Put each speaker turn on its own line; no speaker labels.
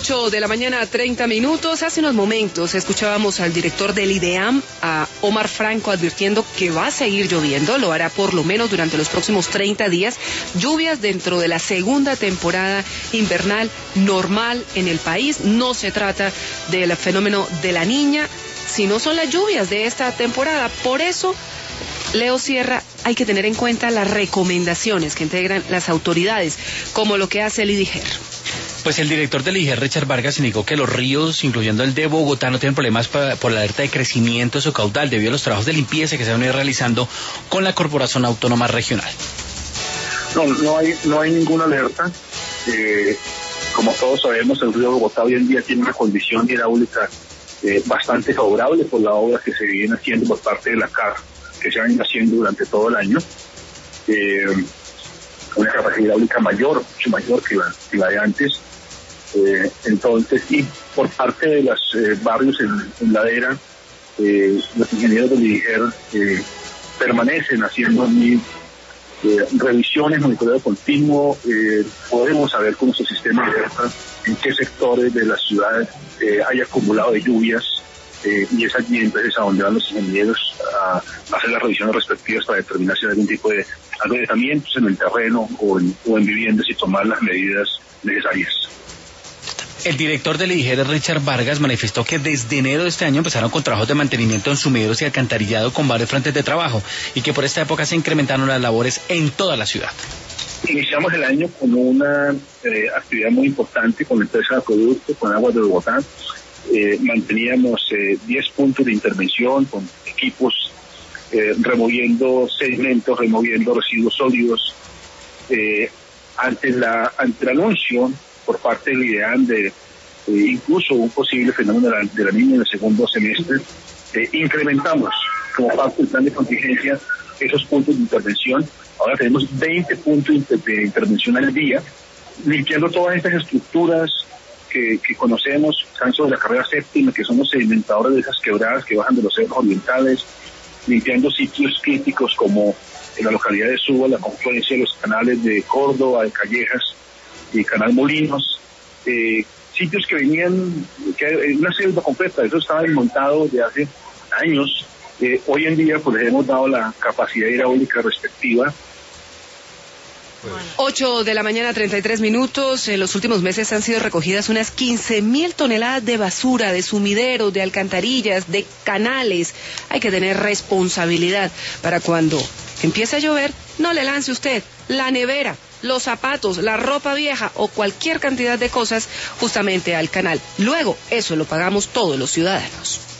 8 de la mañana, 30 minutos. Hace unos momentos escuchábamos al director del IDEAM, a Omar Franco, advirtiendo que va a seguir lloviendo, lo hará por lo menos durante los próximos 30 días. Lluvias dentro de la segunda temporada invernal normal en el país. No se trata del fenómeno de la Niña, sino son las lluvias de esta temporada. Por eso, Leo Sierra, hay que tener en cuenta las recomendaciones que integran las autoridades, como lo que hace el IDIGER.
Pues el director del IDIGER, Richard Vargas, indicó que los ríos, incluyendo el de Bogotá, no tienen problemas por la alerta de crecimiento de su caudal debido a los trabajos de limpieza que se van a ir realizando con la Corporación Autónoma Regional.
No hay ninguna alerta. Como todos sabemos, el río Bogotá hoy en día tiene una condición hidráulica bastante favorable por la obra que se viene haciendo por parte de la CAR, que se van haciendo durante todo el año. Una capacidad hidráulica mayor, mucho mayor que la de antes. Entonces, y por parte de los barrios en ladera, los ingenieros del IDIGER permanecen haciendo revisiones, monitoreo continuo. Podemos saber con nuestro sistema de alerta en qué sectores de la ciudad hay acumulado de lluvias, y es allí entonces a donde van los ingenieros a hacer las revisiones respectivas para determinar si hay algún tipo de agrietamientos en el terreno o en viviendas y tomar las medidas necesarias.
El director del IDIGER, Richard Vargas, manifestó que desde enero de este año empezaron con trabajos de mantenimiento en sumideros y alcantarillado con varios frentes de trabajo y que por esta época se incrementaron las labores en toda la ciudad.
Iniciamos el año con una actividad muy importante con la empresa de acueducto, con Aguas de Bogotá. Manteníamos 10 puntos de intervención con equipos removiendo sedimentos, removiendo residuos sólidos. Ante el anuncio por parte del IDEAM de incluso un posible fenómeno de la Niña en el segundo semestre, incrementamos como parte del plan de contingencia esos puntos de intervención. Ahora tenemos 20 puntos de intervención al día, limpiando todas estas estructuras que conocemos, están sobre la carrera séptima, que son los sedimentadores de esas quebradas que bajan de los cerros orientales, limpiando sitios críticos como en la localidad de Suba, la confluencia de los canales de Córdoba, de Callejas y Canal Molinos, sitios que venían, una selva completa, eso estaba desmontado de hace años. Hoy en día pues les hemos dado la capacidad hidráulica respectiva.
8 de la mañana, 33 minutos. En los últimos meses han sido recogidas unas 15.000 toneladas de basura, de sumideros, de alcantarillas, de canales. Hay que tener responsabilidad para cuando empiece a llover, no le lance usted la nevera, los zapatos, la ropa vieja o cualquier cantidad de cosas justamente al canal. Luego, eso lo pagamos todos los ciudadanos.